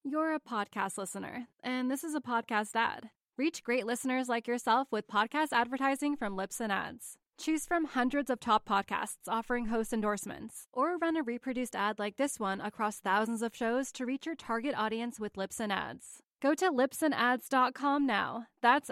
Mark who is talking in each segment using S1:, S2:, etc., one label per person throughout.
S1: You're a podcast listener, and this is a podcast ad. Reach great listeners like yourself with podcast advertising from Libsyn Ads. Choose from hundreds of top podcasts offering host endorsements, or run a reproduced ad like this one across thousands of shows to reach your target audience with Libsyn Ads. Go to libsynads.com now. That's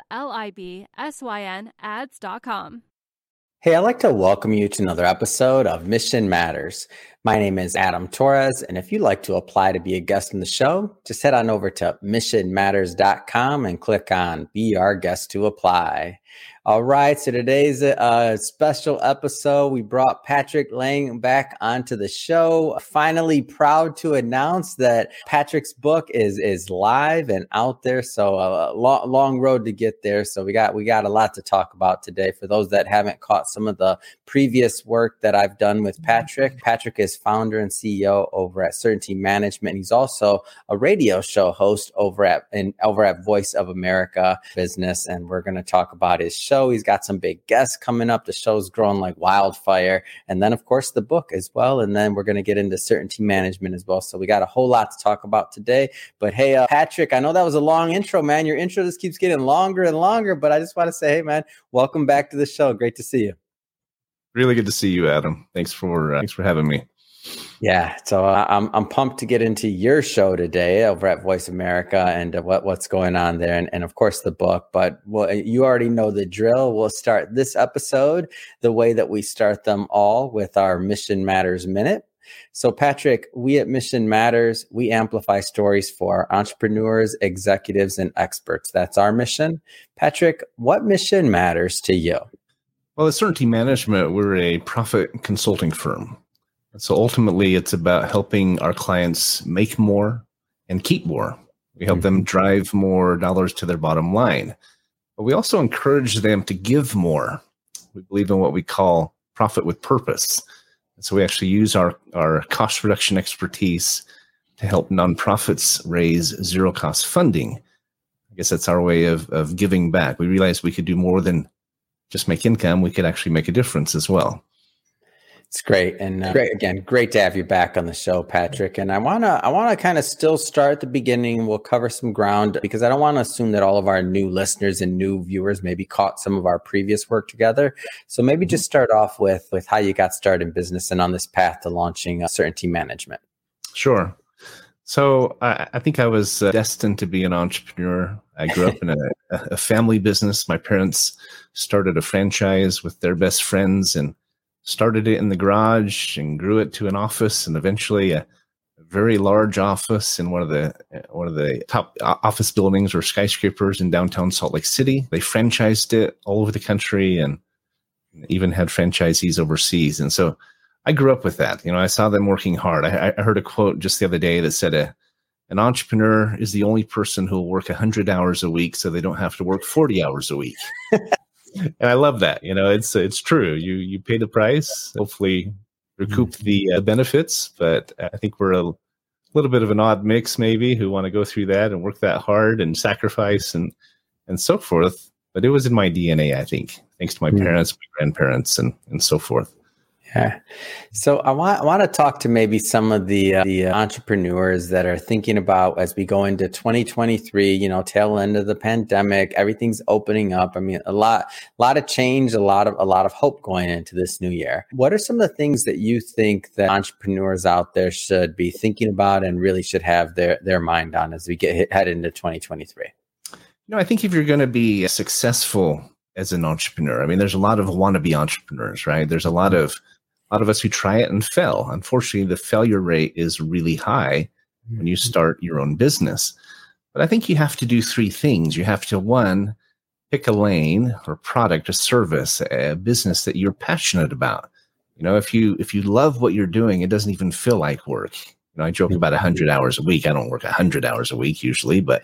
S1: LIBSYN ads.com.
S2: Hey, I'd like to welcome you to another episode of Mission Matters. My name is Adam Torres, and if you'd like to apply to be a guest on the show, just head on over to missionmatters.com and click on Be Our Guest to apply. All right, so today's a special episode. We brought Patrick Lang back onto the show. Finally proud to announce that Patrick's book is live and out there. So a long road to get there. So we got a lot to talk about today. For those that haven't caught some of the previous work that I've done with Patrick, Patrick is founder and CEO over at Certainty Management. He's also a radio show host over at Voice of America Business, and we're going to talk about his show. He's got some big guests coming up. The show's growing like wildfire. And then, of course, the book as well. And then we're going to get into Certainty Management as well. So we got a whole lot to talk about today. But hey, Patrick, I know that was a long intro, man. Your intro just keeps getting longer and longer. But I just want to say, hey, man, welcome back to the show. Great to see you.
S3: Really good to see you, Adam. Thanks for having me.
S2: Yeah, so I'm pumped to get into your show today over at Voice America and what's going on there, and of course the book. But you already know the drill. We'll start this episode the way that we start them all, with our Mission Matters Minute. So Patrick, we at Mission Matters, we amplify stories for entrepreneurs, executives, and experts. That's our mission. Patrick, what mission matters to you?
S3: Well, at Certainty Management, we're a profit consulting firm. So ultimately, it's about helping our clients make more and keep more. We help them drive more dollars to their bottom line. But we also encourage them to give more. We believe in what we call profit with purpose. And so we actually use our cost reduction expertise to help nonprofits raise zero-cost funding. I guess that's our way of giving back. We realized we could do more than just make income. We could actually make a difference as well.
S2: It's great. And great to have you back on the show, Patrick. And I want to kind of still start at the beginning. We'll cover some ground because I don't want to assume that all of our new listeners and new viewers maybe caught some of our previous work together. So maybe just start off with how you got started in business and on this path to launching Certainty Management.
S3: Sure. So I think I was destined to be an entrepreneur. I grew up in a family business. My parents started a franchise with their best friends and started it in the garage and grew it to an office, and eventually a very large office in one of the top office buildings or skyscrapers in downtown Salt Lake City. They franchised it all over the country and even had franchisees overseas. And so I grew up with that. I saw them working hard. I heard a quote just the other day that said, an entrepreneur is the only person who will work 100 hours a week so they don't have to work 40 hours a week. And I love that. It's true. You pay the price, hopefully recoup the benefits. But I think we're a little bit of an odd mix, maybe, who want to go through that and work that hard and sacrifice and so forth. But it was in my DNA, I think, thanks to my parents, my grandparents, and so forth.
S2: Yeah. So I want to talk to maybe some of the entrepreneurs that are thinking about, as we go into 2023, tail end of the pandemic, everything's opening up. I mean, a lot of change, a lot of hope going into this new year. What are some of the things that you think that entrepreneurs out there should be thinking about and really should have their mind on as we head into 2023?
S3: I think if you're going to be successful as an entrepreneur, I mean, there's a lot of wannabe entrepreneurs, right? There's a lot of us who try it and fail. Unfortunately, the failure rate is really high when you start your own business. But I think you have to do three things. You have to, one, pick a lane or product, a service, a business that you're passionate about. If you love what you're doing, it doesn't even feel like work. I joke about 100 hours a week. I don't work 100 hours a week usually, but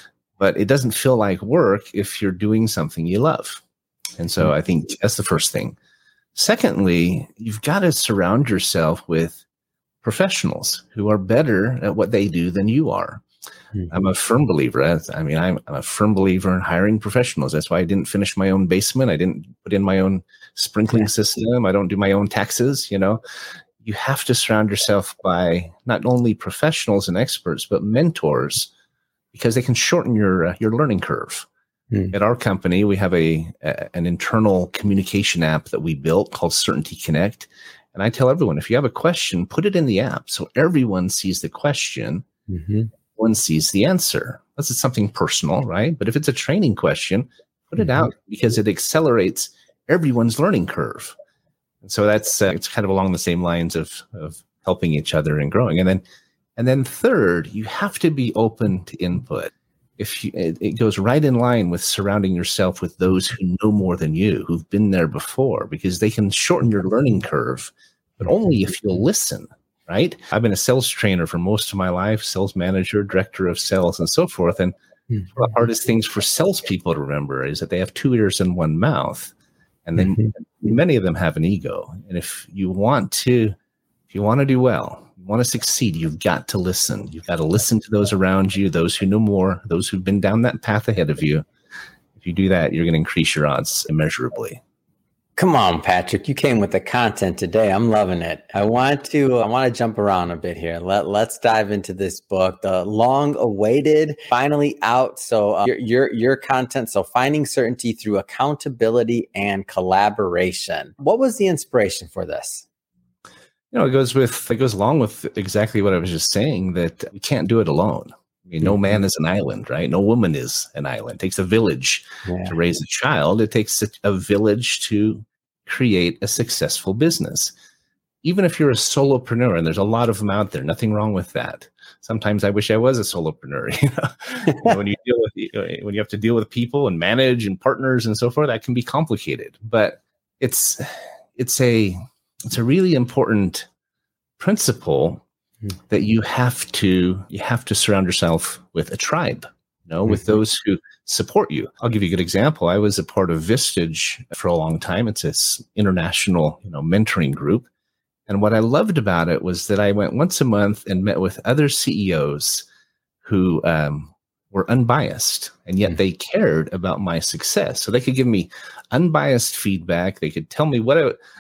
S3: it doesn't feel like work if you're doing something you love. And so I think that's the first thing. Secondly, you've got to surround yourself with professionals who are better at what they do than you are. I'm a firm believer. I'm a firm believer in hiring professionals. That's why I didn't finish my own basement. I didn't put in my own sprinkling system. I don't do my own taxes. you have to surround yourself by not only professionals and experts, but mentors, because they can shorten your learning curve. At our company, we have an internal communication app that we built called Certainty Connect. And I tell everyone, if you have a question, put it in the app so everyone sees the question, one sees the answer. This is something personal, right? But if it's a training question, put it out, because it accelerates everyone's learning curve. And so that's it's kind of along the same lines of helping each other and growing. And then third, you have to be open to input. It goes right in line with surrounding yourself with those who know more than you, who've been there before, because they can shorten your learning curve, but only if you'll listen, right? I've been a sales trainer for most of my life, sales manager, director of sales, and so forth. And one of the hardest things for salespeople to remember is that they have 2 ears and 1 mouth, and then many of them have an ego. And if you want to do well, you want to succeed, you've got to listen. You've got to listen to those around you, those who know more, those who've been down that path ahead of you. If you do that, you're going to increase your odds immeasurably.
S2: Come on, Patrick, you came with the content today. I'm loving it. I want to jump around a bit here. Let's dive into this book, the long-awaited, finally out. So your content. So finding certainty through accountability and collaboration. What was the inspiration for this?
S3: It goes along with exactly what I was just saying, that we can't do it alone. I mean, no man is an island, right? No woman is an island. It takes a village to raise a child. It takes a village to create a successful business. Even if you're a solopreneur, and there's a lot of them out there, nothing wrong with that. Sometimes I wish I was a solopreneur. When you have to deal with people and manage and partners and so forth, that can be complicated. But it's a really important principle that you have to surround yourself with a tribe, with those who support you. I'll give you a good example. I was a part of Vistage for a long time. It's this international, mentoring group. And what I loved about it was that I went once a month and met with other CEOs who were unbiased, and yet they cared about my success. So they could give me unbiased feedback. They could tell me what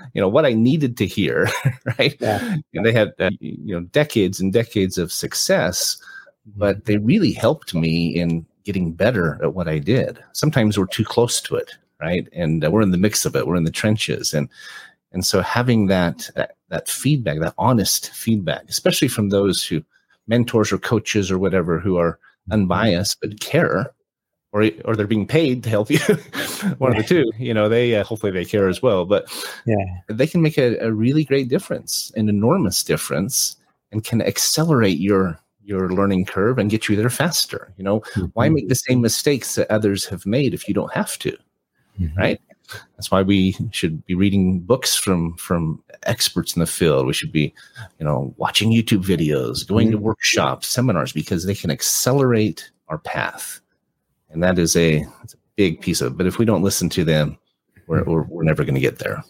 S3: I needed to hear, right? Yeah. And they had decades and decades of success, but they really helped me in getting better at what I did. Sometimes we're too close to it, right? And we're in the mix of it. We're in the trenches, and so having that feedback, that honest feedback, especially from those who mentors or coaches or whatever who are unbiased but care, or they're being paid to help you. One of the two, they hopefully they care as well, but they can make a really great difference, an enormous difference, and can accelerate your learning curve and get you there faster. Why make the same mistakes that others have made if you don't have to, right? That's why we should be reading books from experts in the field. We should be, watching YouTube videos, going to workshops, seminars, because they can accelerate our path. And that is a big piece of it. But if we don't listen to them, we're never going to get there.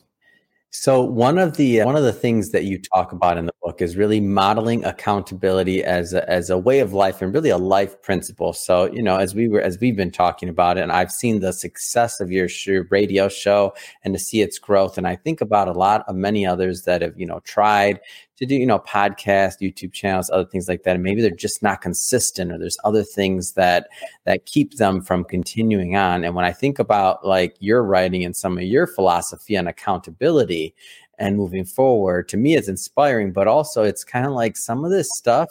S2: So one of the things that you talk about in the book is really modeling accountability as a way of life, and really a life principle. So, as we've been talking about it, and I've seen the success of your radio show and to see its growth. And I think about a lot of many others that have, tried to do, podcasts, YouTube channels, other things like that. And maybe they're just not consistent, or there's other things that keep them from continuing on. And when I think about like your writing and some of your philosophy on accountability and moving forward, to me, it's inspiring, but also it's kind of like some of this stuff,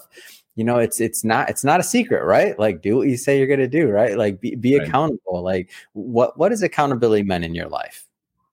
S2: it's not a secret, right? Like, do what you say you're going to do, right? Like be right. Accountable. Like what has accountability meant in your life?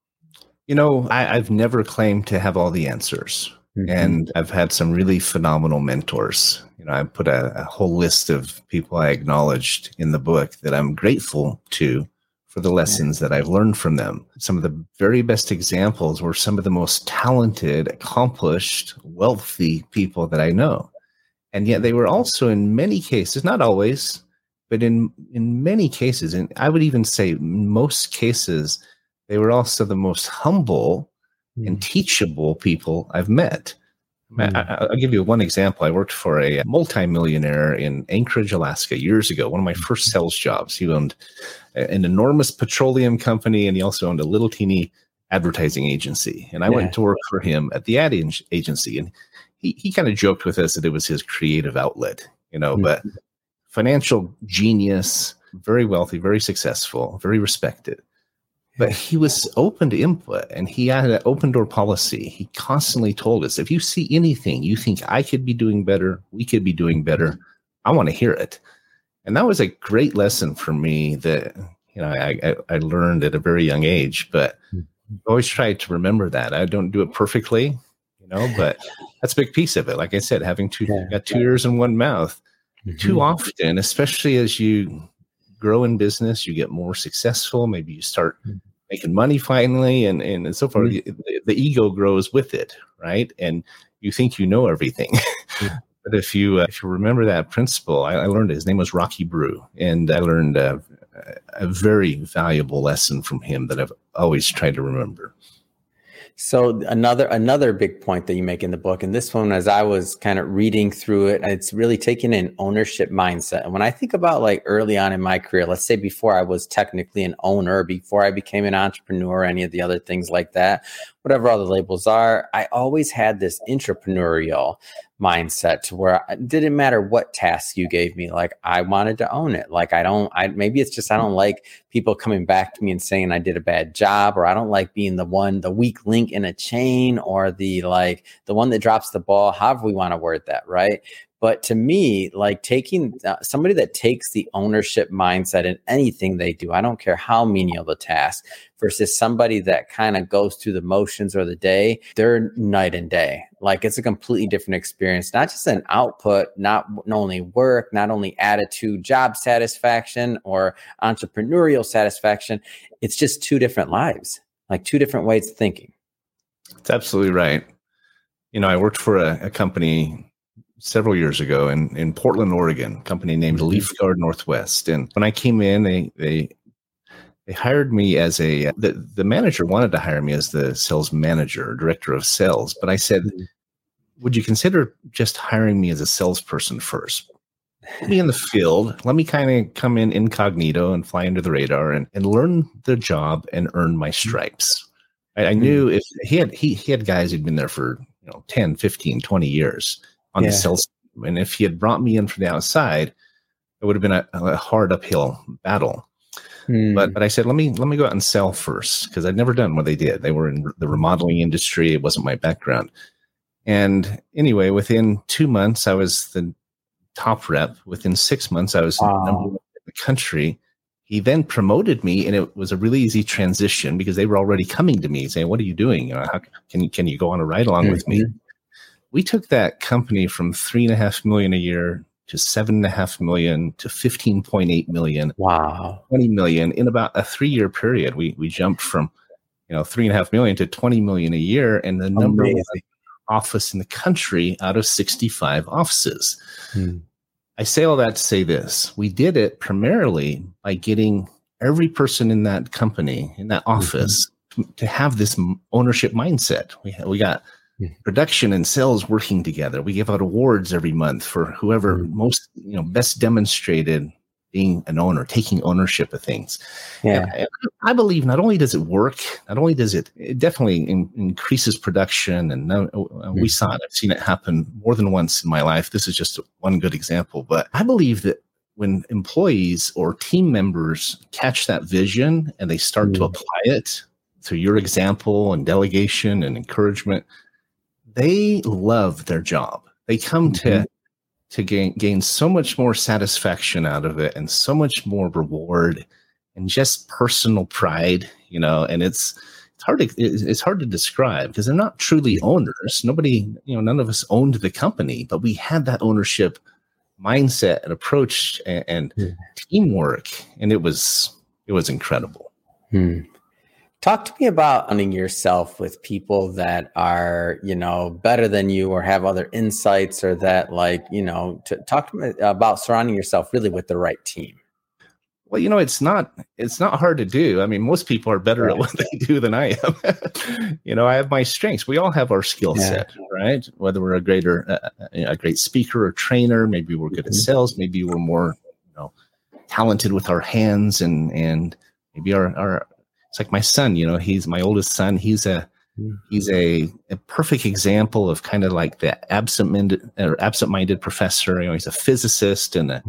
S3: I've never claimed to have all the answers. And I've had some really phenomenal mentors. I put a whole list of people I acknowledged in the book that I'm grateful to for the lessons that I've learned from them. Some of the very best examples were some of the most talented, accomplished, wealthy people that I know. And yet they were also, in many cases, not always, but in many cases, and I would even say most cases, they were also the most humble and teachable people I've met. I'll give you one example. I worked for a multimillionaire in Anchorage, Alaska years ago, one of my first sales jobs. He owned an enormous petroleum company, and he also owned a little teeny advertising agency. And I went to work for him at the ad agency. And he kind of joked with us that it was his creative outlet, but financial genius, very wealthy, very successful, very respected. But he was open to input, and he had an open door policy. He constantly told us, if you see anything you think I could be doing better, we could be doing better, I want to hear it. And that was a great lesson for me that, I learned at a very young age, but I always try to remember that. I don't do it perfectly, but that's a big piece of it. Like I said, having got 2 ears and one mouth. Too often, especially as you grow in business, you get more successful. Maybe you start making money finally, and so forth. The ego grows with it, right? And you think you know everything. But if you remember that principle, I learned it. His name was Rocky Brew, and I learned a very valuable lesson from him that I've always tried to remember.
S2: So another big point that you make in the book, and this one, as I was kind of reading through it, it's really taking an ownership mindset. And when I think about like early on in my career, let's say before I was technically an owner, before I became an entrepreneur, any of the other things like that, whatever all the labels are, I always had this entrepreneurial mindset to where it didn't matter what task you gave me. Like I wanted to own it. Like maybe it's just, I don't like people coming back to me and saying I did a bad job, or I don't like being the weak link in a chain, or the one that drops the ball, however we want to word that. Right. But to me, like taking somebody that takes the ownership mindset in anything they do, I don't care how menial the task, versus somebody that kind of goes through the motions or the day, they're night and day. Like it's a completely different experience, not just an output, not only work, not only attitude, job satisfaction, or entrepreneurial satisfaction. It's just two different lives, like two different ways of thinking.
S3: That's absolutely right. I worked for a company several years ago in Portland, Oregon, a company named Leaf Guard Northwest. And when I came in, they hired me as the manager wanted to hire me as the sales manager, director of sales. But I said, would you consider just hiring me as a salesperson first? Put me in the field. Let me kind of come in incognito and fly under the radar and learn the job and earn my stripes. I knew if he had guys who'd been there for 10, 15, 20 years on the sales team. And if he had brought me in from the outside, it would have been a hard uphill battle. But I said, let me go out and sell first, because I'd never done what they did. They were in the remodeling industry. It wasn't my background. And anyway, within 2 months, I was the top rep. Within 6 months, I was number one in the country. He then promoted me, and it was a really easy transition because they were already coming to me saying, what are you doing? How can you go on a ride along with me? We took that company from $3.5 million a year to $7.5 million to $15.8 million.
S2: Wow.
S3: $20 million in about a 3-year period. We jumped from $3.5 million to $20 million a year, and the number one office in the country out of 65 offices. I say all that to say this. We did it primarily by getting every person in that company, in that office, to have this ownership mindset. We got production and sales working together. We give out awards every month for whoever most, best demonstrated being an owner, taking ownership of things. And I believe not only does it work, not only does it definitely increases production. And we saw it. I've seen it happen more than once in my life. This is just one good example. But I believe that when employees or team members catch that vision and they start to apply it through your example and delegation and encouragement, they love their job. They come to gain so much more satisfaction out of it, and so much more reward, and just personal pride. And it's hard to describe, because they're not truly owners. Nobody, none of us owned the company, but we had that ownership mindset and approach and teamwork, and it was incredible.
S2: Talk to me about surrounding yourself with people that are, better than you, or have other insights, or that talk to me about surrounding yourself really with the right team.
S3: Well, it's not hard to do. I mean, most people are better at what they do than I am. I have my strengths. We all have our skill set, right? Whether we're a great speaker or trainer, maybe we're good at sales, maybe we're more, talented with our hands, and maybe our It's like my son, he's my oldest son. He's a perfect example of kind of like the absent-minded professor. He's a physicist and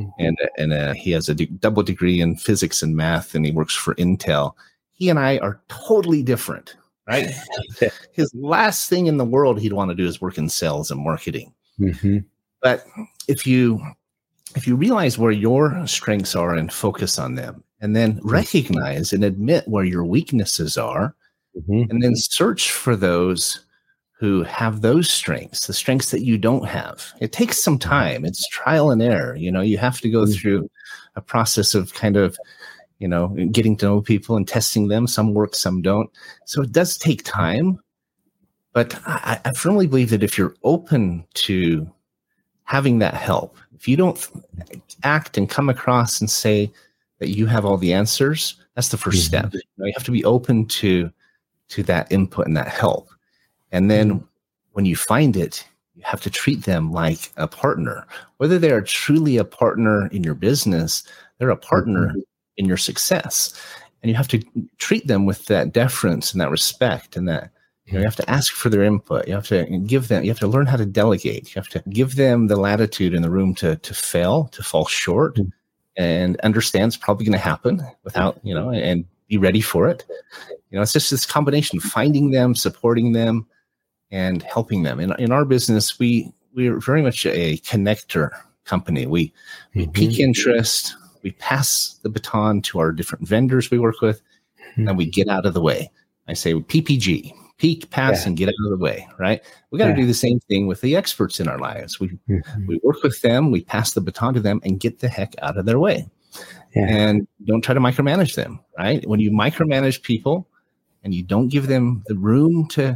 S3: he has a double degree in physics and math, and he works for Intel. He and I are totally different, right? His last thing in the world he'd want to do is work in sales and marketing. Mm-hmm. But if you realize where your strengths are and focus on them, and then recognize and admit where your weaknesses are, and then search for those who have those strengths, the strengths that you don't have. It takes some time. It's trial and error. You have to go through a process of kind of, getting to know people and testing them. Some work, some don't. So it does take time. But I firmly believe that if you're open to having that help, if you don't act and come across and say that you have all the answers, that's the first step. You have to be open to that input and that help. And then when you find it, you have to treat them like a partner. Whether they are truly a partner in your business, they're a partner in your success. And you have to treat them with that deference and that respect, and that you have to ask for their input. You have to learn how to delegate. You have to give them the latitude and the room to fail, to fall short, and understand it's probably going to happen without, and be ready for it. It's just this combination of finding them, supporting them, and helping them. In our business, we're very much a connector company. We pique interest, we pass the baton to our different vendors we work with, and we get out of the way. I say PPG, peak, pass, and get out of the way, right? We got to do the same thing with the experts in our lives. We work with them, we pass the baton to them, and get the heck out of their way. And don't try to micromanage them, right? When you micromanage people and you don't give them the room to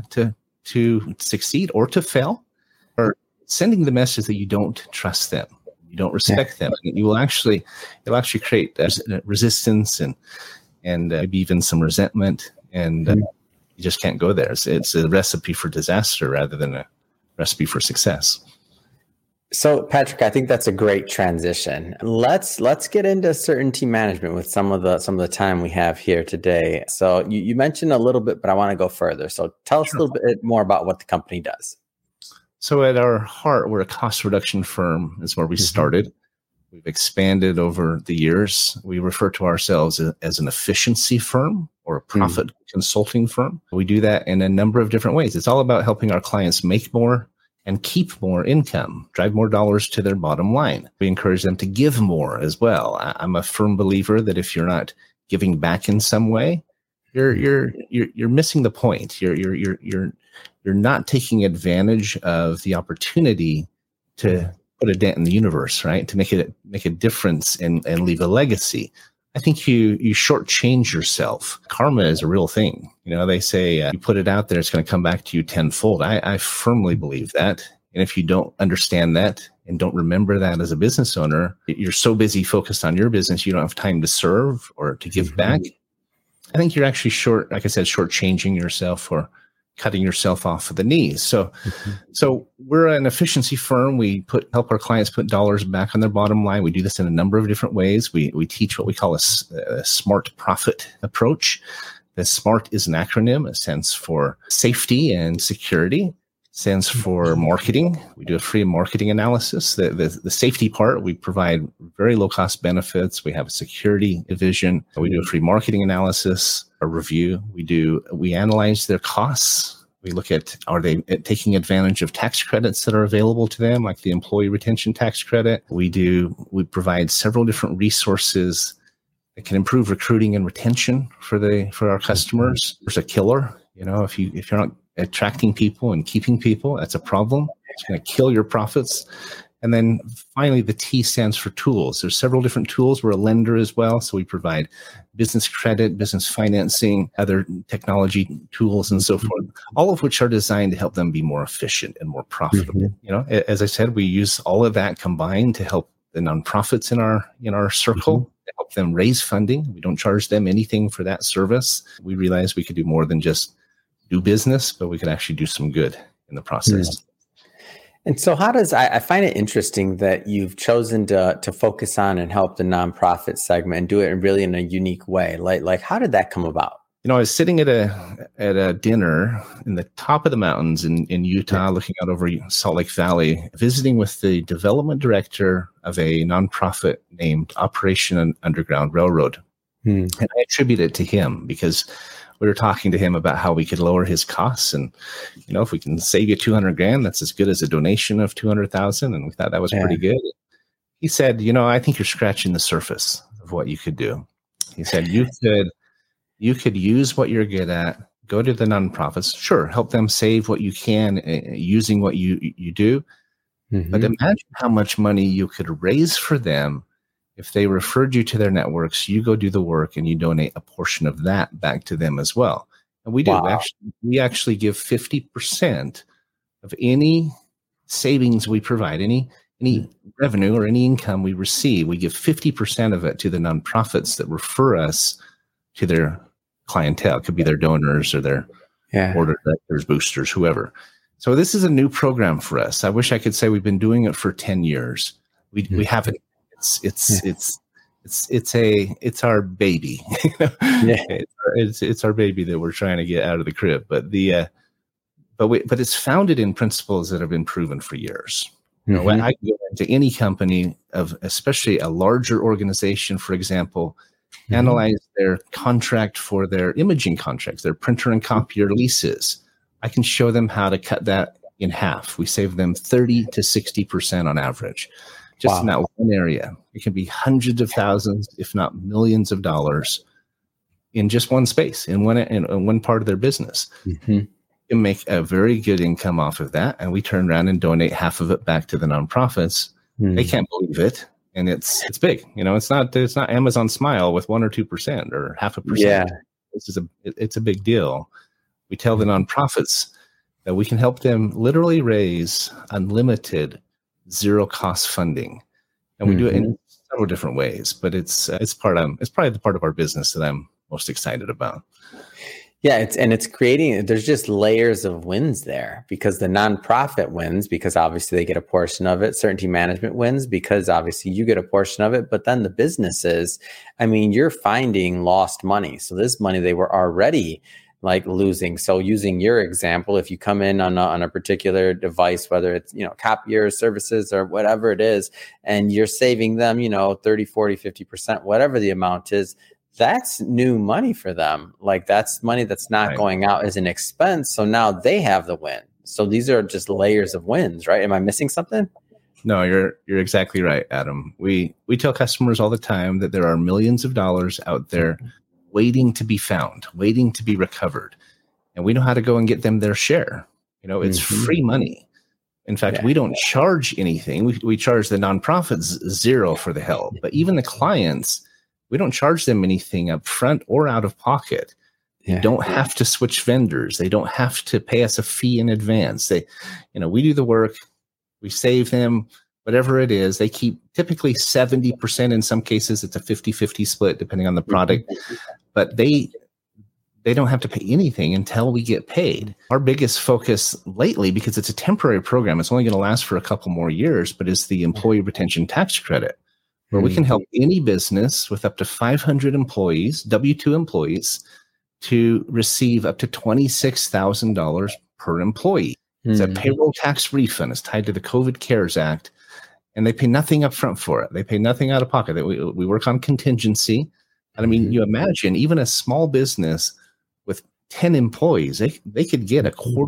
S3: succeed or to fail, or sending the message that you don't trust them, you don't respect them, it'll actually create resistance and maybe even some resentment, and you just can't go there. It's a recipe for disaster rather than a recipe for success.
S2: So, Patrick, I think that's a great transition. Let's get into certainty management with some of the time we have here today. So, you mentioned a little bit, but I want to go further. So, tell us a little bit more about what the company does.
S3: So, at our heart, we're a cost reduction firm. Is where we started. We've expanded over the years. We refer to ourselves as an efficiency firm or a profit consulting firm. We do that in a number of different ways. It's all about helping our clients make more and keep more income, drive more dollars to their bottom line. We encourage them to give more as well. I'm a firm believer that if you're not giving back in some way, you're missing the point. You're not taking advantage of the opportunity to put a dent in the universe, right? To make a difference and leave a legacy. I think you shortchange yourself. Karma is a real thing. They say you put it out there, it's going to come back to you tenfold. I firmly believe that. And if you don't understand that and don't remember that as a business owner, you're so busy focused on your business, you don't have time to serve or to give back. I think you're actually shortchanging yourself or cutting yourself off at the knees. So we're an efficiency firm. We help our clients put dollars back on their bottom line. We do this in a number of different ways. We teach what we call a smart profit approach. The SMART is an acronym. It stands for safety and security. Stands for marketing. We do a free marketing analysis. The safety part, we provide very low cost benefits. We have a security division. We do a free marketing analysis, a review. We analyze their costs. We look at, are they taking advantage of tax credits that are available to them, like the employee retention tax credit? We provide several different resources that can improve recruiting and retention for our customers. There's a killer. If you're not attracting people and keeping people, that's a problem. It's going to kill your profits. And then finally, the T stands for tools. There's several different tools. We're a lender as well. So we provide business credit, business financing, other technology tools, and so forth, all of which are designed to help them be more efficient and more profitable. As I said, we use all of that combined to help the nonprofits in our circle, to help them raise funding. We don't charge them anything for that service. We realize we could do more than just do business, but we could actually do some good in the process.
S2: And so I find it interesting that you've chosen to focus on and help the nonprofit segment and do it really in a unique way. Like how did that come about?
S3: I was sitting at a dinner in the top of the mountains in Utah, looking out over Salt Lake Valley, visiting with the development director of a nonprofit named Operation Underground Railroad. And I attribute it to him because we were talking to him about how we could lower his costs. And, if we can save you $200,000, that's as good as a donation of $200,000. And we thought that was pretty good. He said, I think you're scratching the surface of what you could do. He said, you could use what you're good at, go to the nonprofits, sure, help them save what you can using what you do. But imagine how much money you could raise for them if they referred you to their networks. You go do the work and you donate a portion of that back to them as well. And we do. Wow. We actually give 50% of any savings we provide, any revenue or any income we receive, we give 50% of it to the nonprofits that refer us to their clientele. It could be their donors or their order directors, boosters, whoever. So this is a new program for us. I wish I could say we've been doing it for 10 years. We haven't. It's our baby. It's our baby that we're trying to get out of the crib. But but it's founded in principles that have been proven for years. When I go into any company of especially a larger organization, for example, analyze their contract for their imaging contracts, their printer and copier leases. I can show them how to cut that in half. We save them 30 to 60% on average, just in that one area. It can be hundreds of thousands, if not millions of dollars in just one space, in one part of their business. You can make a very good income off of that. And we turn around and donate half of it back to the nonprofits. They can't believe it. And it's big, it's not Amazon Smile with 1 or 2% or 0.5%. Yeah. It's a big deal. We tell the nonprofits that we can help them literally raise unlimited zero cost funding. And we do it in several different ways, but it's probably the part of our business that I'm most excited about.
S2: Yeah, it's creating, there's just layers of wins there because the nonprofit wins because obviously they get a portion of it. Certainty Management wins because obviously you get a portion of it, but then the businesses, you're finding lost money. So this money they were already losing. So using your example, if you come in on a particular device, whether it's, copier services or whatever it is, and you're saving them, 30, 40, 50%, whatever the amount is, that's new money for them. That's money that's not going out as an expense. So now they have the win. So these are just layers of wins, right? Am I missing something?
S3: No, you're exactly right, Adam. We tell customers all the time that there are millions of dollars out there waiting to be found, waiting to be recovered. And we know how to go and get them their share. It's free money. In fact, we don't charge anything. We charge the nonprofits zero for the help. But even the clients, we don't charge them anything up front or out of pocket. They don't have to switch vendors. They don't have to pay us a fee in advance. We do the work. We save them, whatever it is. They keep typically 70%. In some cases, it's a 50-50 split, depending on the product. But they don't have to pay anything until we get paid. Our biggest focus lately, because it's a temporary program, it's only going to last for a couple more years, but is the Employee Retention Tax Credit, where we can help any business with up to 500 employees, W-2 employees, to receive up to $26,000 per employee. It's a payroll tax refund. It's tied to the COVID CARES Act, and they pay nothing up front for it. They pay nothing out of pocket. We work on contingency. And you imagine even a small business with 10 employees, they could get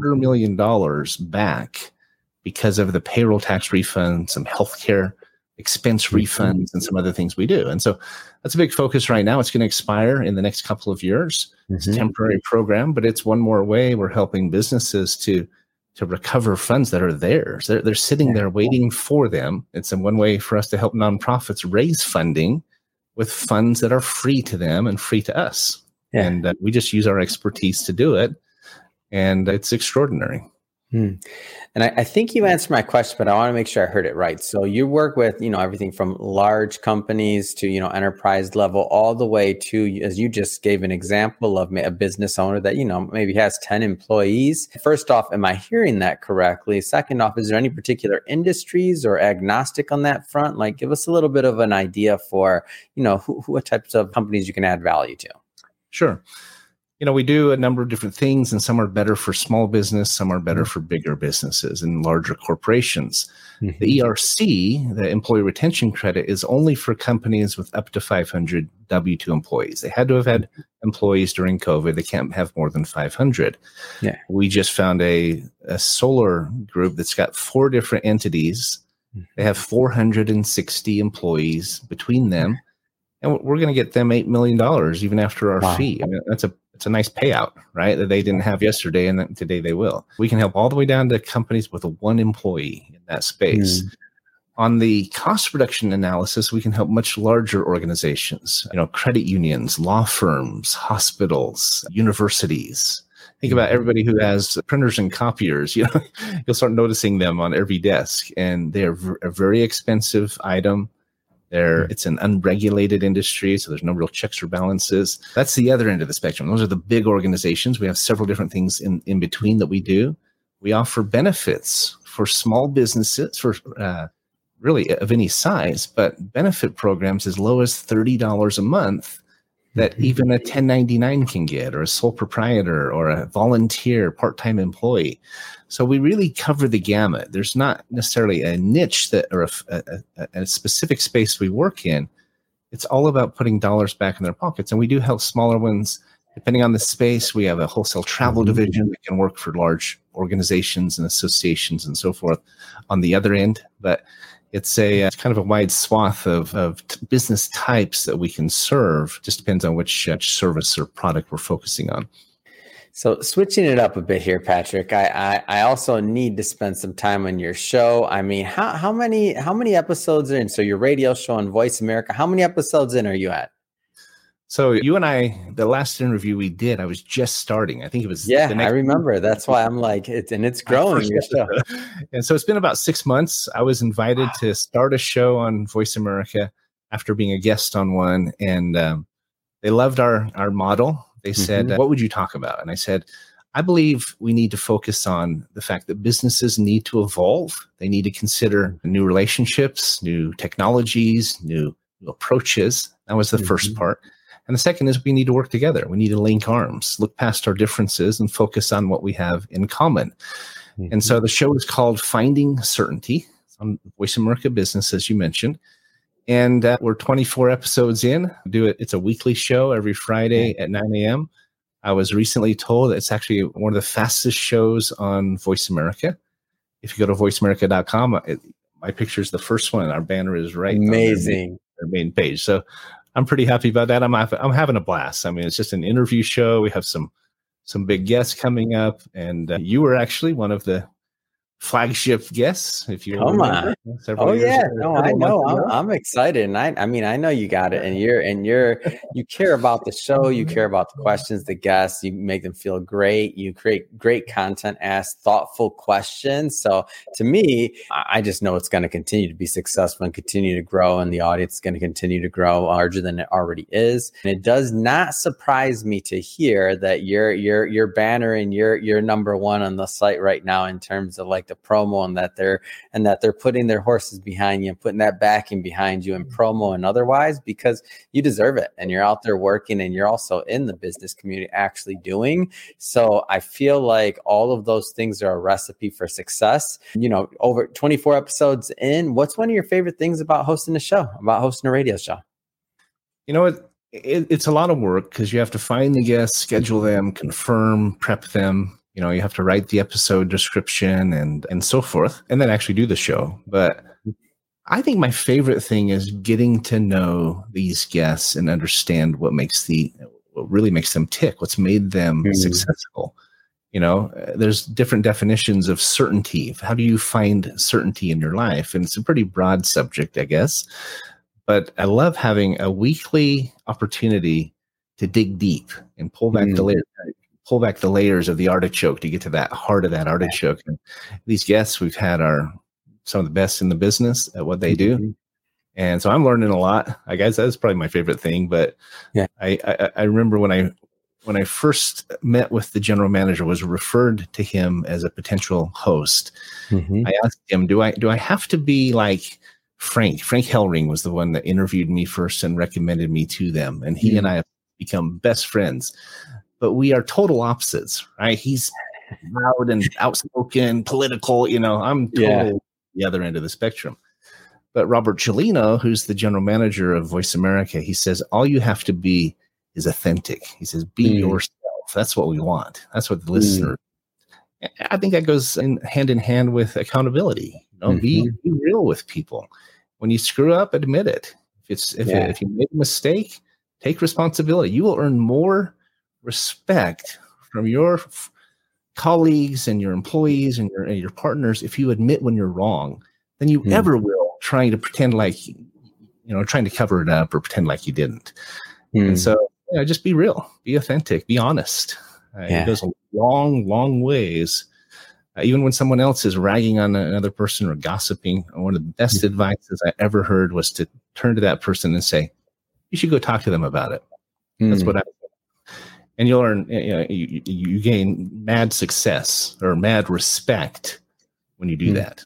S3: $250,000 back because of the payroll tax refund, some healthcare expense refunds, and some other things we do. And so that's a big focus right now. It's going to expire in the next couple of years. It's a temporary program, but it's one more way we're helping businesses to recover funds that are theirs. They're sitting there waiting for them. It's one way for us to help nonprofits raise funding with funds that are free to them and free to us. And we just use our expertise to do it. And it's extraordinary.
S2: Hmm. And I think you answered my question, but I want to make sure I heard it right. So you work with, everything from large companies to, enterprise level, all the way to, as you just gave an example of a business owner that, maybe has 10 employees. First off, am I hearing that correctly? Second off, is there any particular industries or agnostic on that front? Like, give us a little bit of an idea for, what types of companies you can add value to.
S3: Sure. We do a number of different things, and some are better for small business, some are better for bigger businesses and larger corporations. Mm-hmm. The ERC, the Employee Retention Credit, is only for companies with up to 500 W-2 employees. They had to have had employees during COVID. They can't have more than 500. Yeah. We just found a solar group that's got 4 different entities. They have 460 employees between them. And we're going to get them $8 million even after our fee. I mean, it's a nice payout, right? That they didn't have yesterday, and that today they will. We can help all the way down to companies with 1 employee in that space. On the cost reduction analysis, we can help much larger organizations, credit unions, law firms, hospitals, universities. Think about everybody who has printers and copiers. You'll start noticing them on every desk, and they're a very expensive item. It's an unregulated industry, so there's no real checks or balances. That's the other end of the spectrum. Those are the big organizations. We have several different things in between that we do. We offer benefits for small businesses, for really of any size, but benefit programs as low as $30 a month that even a 1099 can get, or a sole proprietor, or a volunteer part-time employee. So we really cover the gamut. There's not necessarily a niche that, or a specific space we work in. It's all about putting dollars back in their pockets. And we do help smaller ones. Depending on the space, we have a wholesale travel division that can work for large organizations and associations and so forth on the other end. But it's kind of a wide swath of business types that we can serve. Just depends on which service or product we're focusing on.
S2: So switching it up a bit here, Patrick, I also need to spend some time on your show. I mean, how many episodes are in? So your radio show on Voice America, how many episodes in are you at?
S3: So you and I, the last interview we did, I was just starting. I think it was.
S2: Yeah, I remember. Week. That's why I'm like, it's growing. Your show.
S3: And so it's been about 6 months. I was invited to start a show on Voice America after being a guest on one. And they loved our model. They said, what would you talk about? And I said, I believe we need to focus on the fact that businesses need to evolve. They need to consider new relationships, new technologies, new approaches. That was the first part. And the second is we need to work together. We need to link arms, look past our differences, and focus on what we have in common. And so the show is called Finding Certainty. It's on Voice America Business, as you mentioned. And we're 24 episodes in. It's a weekly show every Friday at 9 a.m. I was recently told it's actually one of the fastest shows on Voice America. If you go to voiceamerica.com, my picture is the first one. Our banner is right
S2: amazing
S3: on their main page. So I'm pretty happy about that. I'm having a blast. I mean, it's just an interview show. We have some big guests coming up, and you were actually one of the flagship guests, if you remember.
S2: Oh yeah, no, I know. I'm excited, and I mean, I know you got it, and you care about the show, you care about the questions, the guests, you make them feel great, you create great content, ask thoughtful questions. So to me, I just know it's going to continue to be successful and continue to grow, and the audience is going to continue to grow larger than it already is. And it does not surprise me to hear that your banner and you're number one on the site right now in terms of like the promo, and that they're putting their horses behind you and putting that backing behind you in promo and otherwise, because you deserve it and you're out there working and you're also in the business community actually doing. So I feel like all of those things are a recipe for success. Over 24 episodes in, what's one of your favorite things about hosting a radio show?
S3: It's a lot of work because you have to find the guests, schedule them, confirm, prep them. You have to write the episode description and so forth, and then actually do the show. But I think my favorite thing is getting to know these guests and understand what really makes them tick, what's made them successful. There's different definitions of certainty. How do you find certainty in your life? And it's a pretty broad subject, I guess. But I love having a weekly opportunity to dig deep and pull back the layers, pull back the layers of the artichoke to get to that heart of that artichoke. And these guests we've had are some of the best in the business at what they do. And so I'm learning a lot. I guess that's probably my favorite thing. But I remember when I first met with the general manager, was referred to him as a potential host. I asked him, do I have to be like Frank? Frank Hellring was the one that interviewed me first and recommended me to them. And he and I have become best friends. But we are total opposites, right? He's loud and outspoken, political. I'm totally the other end of the spectrum. But Robert Cellino, who's the general manager of Voice America, he says, all you have to be is authentic. He says, be yourself. That's what we want. That's what the listener. I think that goes hand in hand with accountability. Be real with people. When you screw up, admit it. If you made a mistake, take responsibility. You will earn more respect from your colleagues and your employees and your partners if you admit when you're wrong than you ever will trying to pretend like, trying to cover it up or pretend like you didn't. And so, just be real, be authentic, be honest. It goes a long, long ways. Even when someone else is ragging on another person or gossiping, one of the best advices I ever heard was to turn to that person and say, you should go talk to them about it. That's what I and you'll learn, you gain mad success or mad respect when you do that.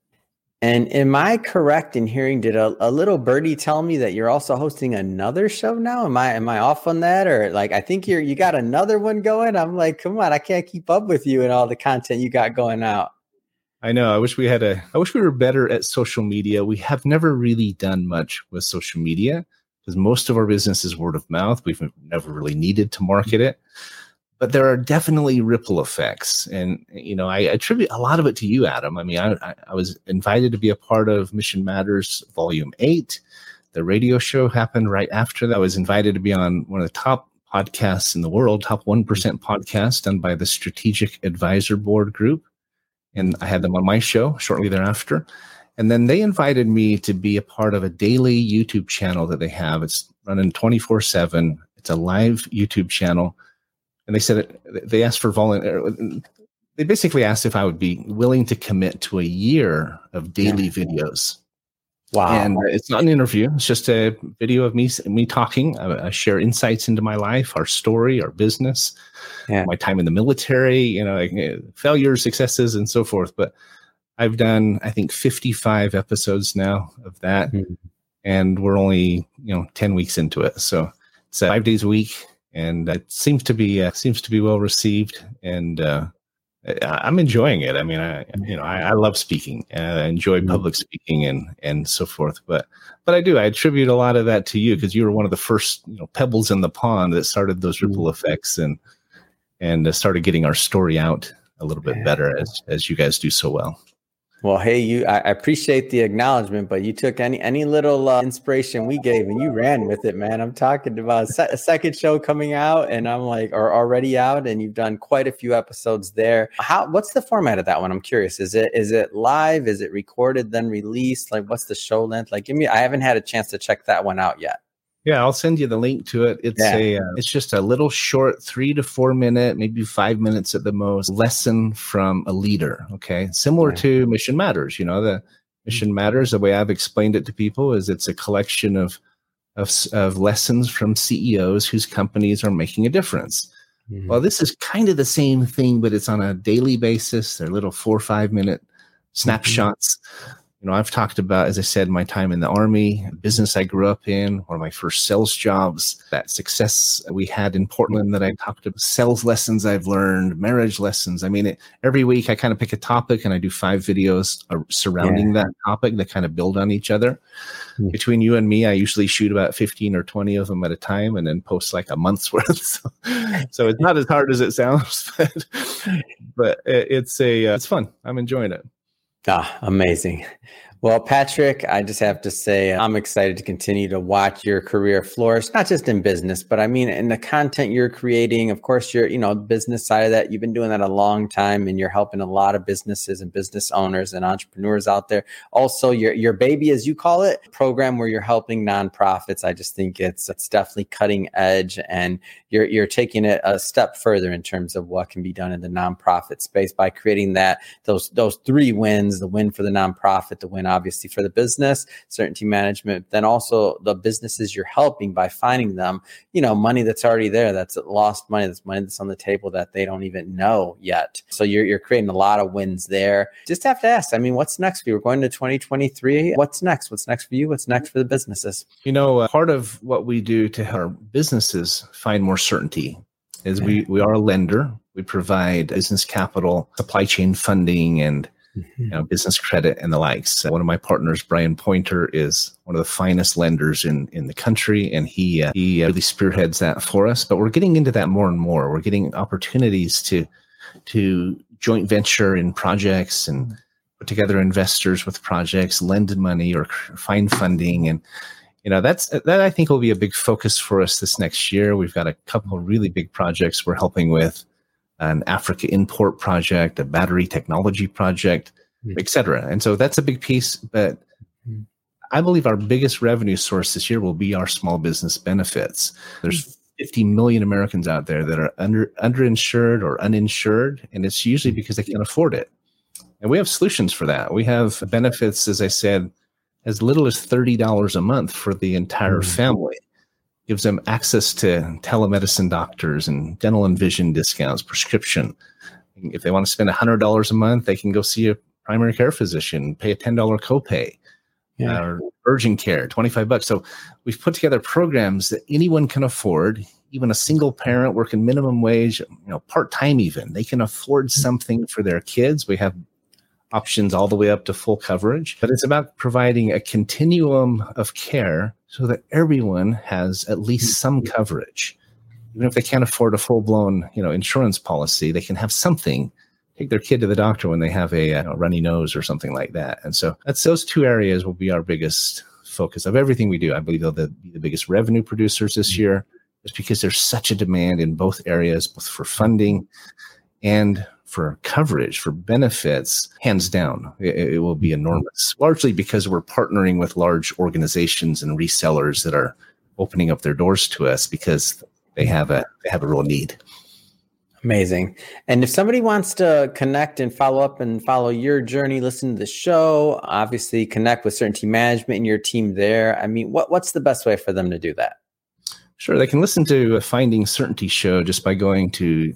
S2: And am I correct in hearing, did a little birdie tell me that you're also hosting another show now? Am I off on that? Or like, I think you got another one going. I'm like, come on, I can't keep up with you and all the content you got going out.
S3: I know. I wish we were better at social media. We have never really done much with social media because most of our business is word of mouth. We've never really needed to market it. But there are definitely ripple effects. And, I attribute a lot of it to you, Adam. I mean, I was invited to be a part of Mission Matters Volume 8. The radio show happened right after that. I was invited to be on one of the top podcasts in the world, top 1% podcast done by the Strategic Advisor Board Group. And I had them on my show shortly thereafter. And then they invited me to be a part of a daily YouTube channel that they have. It's running 24/7. It's a live YouTube channel. And they said they asked for volunteer. They basically asked if I would be willing to commit to a year of daily videos.
S2: Wow.
S3: And it's not an interview. It's just a video of me talking. I share insights into my life, our story, our business, my time in the military, failures, successes, and so forth. But I've done, I think, 55 episodes now of that. And we're only, 10 weeks into it. So it's 5 days a week. And it seems to be well received, and I'm enjoying it. I mean, I love speaking. I enjoy public speaking and so forth. But I attribute a lot of that to you because you were one of the first pebbles in the pond that started those ripple effects and started getting our story out a little bit better as you guys do so well.
S2: Well, hey, I appreciate the acknowledgement, but you took any little inspiration we gave and you ran with it, man. I'm talking about a second show coming out, and I'm like, or already out, and you've done quite a few episodes there. What's the format of that one? I'm curious. Is it live? Is it recorded then released? Like, what's the show length? Like, I haven't had a chance to check that one out yet.
S3: Yeah, I'll send you the link to it. It's it's just a little short 3 to 4 minute, maybe 5 minutes at the most, lesson from a leader. Okay, similar to Mission Matters. The Mission Matters. The way I've explained it to people is it's a collection of lessons from CEOs whose companies are making a difference. Well, this is kind of the same thing, but it's on a daily basis. They're little 4 or 5 minute snapshots. I've talked about, as I said, my time in the Army, business I grew up in, one of my first sales jobs, that success we had in Portland that I talked about, sales lessons I've learned, marriage lessons. I mean, every week I kind of pick a topic and I do 5 videos surrounding that topic that kind of build on each other. Between you and me, I usually shoot about 15 or 20 of them at a time and then post like a month's worth. So it's not as hard as it sounds, but it's fun. I'm enjoying it.
S2: Amazing. Well, Patrick, I just have to say, I'm excited to continue to watch your career flourish, not just in business, but I mean, in the content you're creating. Of course, you're, business side of that. You've been doing that a long time and you're helping a lot of businesses and business owners and entrepreneurs out there. Also, your baby, as you call it, program where you're helping nonprofits. I just think it's definitely cutting edge, and you're taking it a step further in terms of what can be done in the nonprofit space by creating those three wins: the win for the nonprofit, the win obviously for the business, certainty management, then also the businesses you're helping by finding them, money that's already there, that's lost money, that's money that's on the table that they don't even know yet. So you're creating a lot of wins there. Just have to ask, what's next for you? We're going to 2023. What's next? What's next for you? What's next for the businesses?
S3: Part of what we do to help our businesses find more certainty is we are a lender. We provide business capital, supply chain funding, and business credit and the likes. One of my partners, Brian Pointer, is one of the finest lenders in the country, and he really spearheads that for us. But we're getting into that more and more. We're getting opportunities to joint venture in projects and put together investors with projects, lend money or find funding. And that I think will be a big focus for us this next year. We've got a couple of really big projects we're helping with. An Africa import project, a battery technology project, et cetera. And so that's a big piece. But I believe our biggest revenue source this year will be our small business benefits. There's 50 million Americans out there that are underinsured or uninsured, and it's usually because they can't afford it. And we have solutions for that. We have benefits, as I said, as little as $30 a month for the entire family. Gives them access to telemedicine doctors and dental and vision discounts, prescription. If they want to spend $100 a month, they can go see a primary care physician, pay a $10 copay, or urgent care, $25. So we've put together programs that anyone can afford, even a single parent working minimum wage, part-time even. They can afford something for their kids. We have options all the way up to full coverage, but it's about providing a continuum of care so that everyone has at least some coverage. Even if they can't afford a full-blown, insurance policy, they can have something. Take their kid to the doctor when they have a runny nose or something like that. And so those two areas will be our biggest focus of everything we do. I believe they'll be the biggest revenue producers this year, just because there's such a demand in both areas, both for funding and for coverage, for benefits. Hands down, it will be enormous, largely because we're partnering with large organizations and resellers that are opening up their doors to us because they have a real need.
S2: Amazing. And if somebody wants to connect and follow up and follow your journey, listen to the show, obviously connect with Certainty Management and your team there, what's the best way for them to do that?
S3: Sure. They can listen to a Finding Certainty show just by going to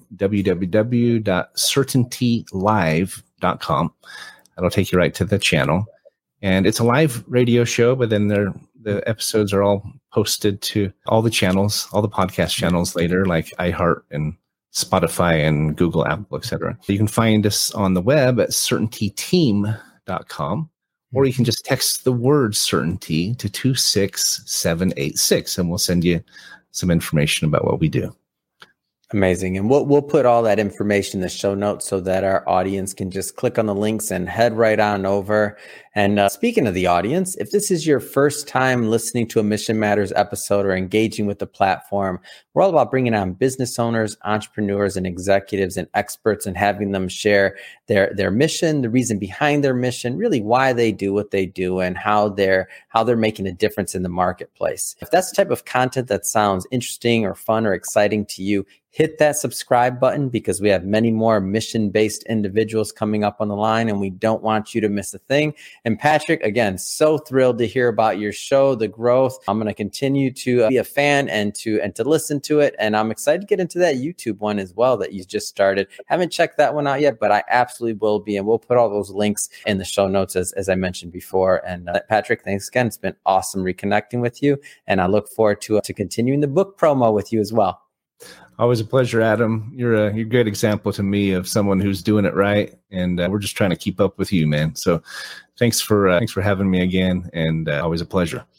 S3: www.certaintylive.com. That'll take you right to the channel. And it's a live radio show, but then the episodes are all posted to all the channels, all the podcast channels later, like iHeart and Spotify and Google, Apple, etc. You can find us on the web at certaintyteam.com. Or you can just text the word certainty to 26786, and we'll send you some information about what we do.
S2: Amazing. And we'll put all that information in the show notes so that our audience can just click on the links and head right on over. And speaking of the audience, if this is your first time listening to a Mission Matters episode or engaging with the platform, we're all about bringing on business owners, entrepreneurs, and executives and experts and having them share their mission, the reason behind their mission, really why they do what they do, and how they're making a difference in the marketplace. If that's the type of content that sounds interesting or fun or exciting to you, hit that subscribe button, because we have many more mission-based individuals coming up on the line, and we don't want you to miss a thing. And Patrick, again, so thrilled to hear about your show, the growth. I'm going to continue to be a fan and to listen to it. And I'm excited to get into that YouTube one as well that you just started. Haven't checked that one out yet, but I absolutely will be. And we'll put all those links in the show notes as I mentioned before. And Patrick, thanks again. It's been awesome reconnecting with you. And I look forward to continuing the book promo with you as well.
S3: Always a pleasure, Adam. You're a great example to me of someone who's doing it right, and we're just trying to keep up with you, man. So, thanks for having me again, and always a pleasure.